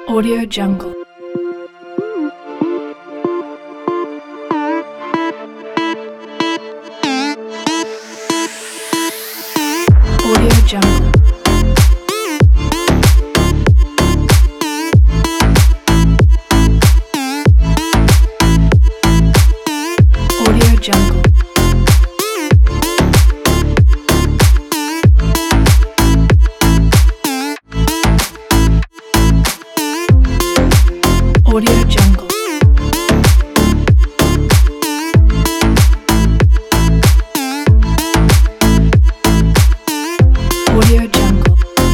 Audio Jungle. Audio Jungle. Audio Jungle. Audio Jungle. Audio Jungle.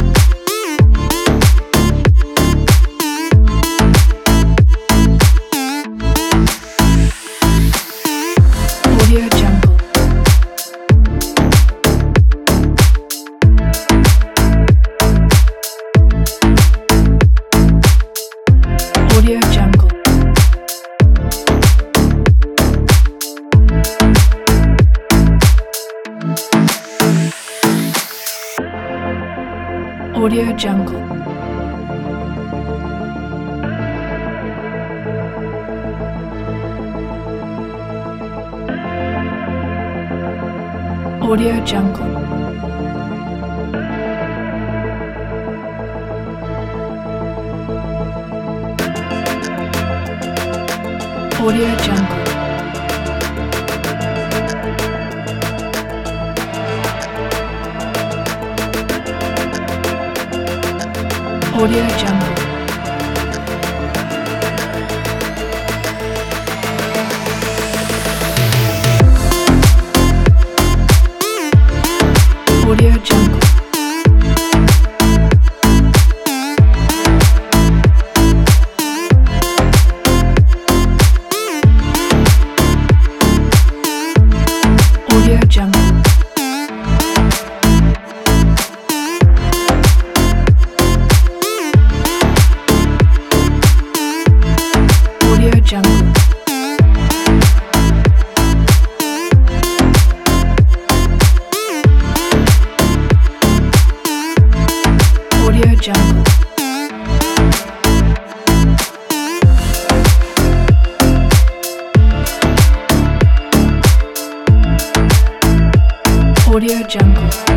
Audio Jungle. Audio Jungle. Audio Jungle. Audio Jungle. Audio Jungle. Audio Jungle. Audio Jungle. Audio Jungle. Audio Jungle. Audio Jungle. Audio Jungle.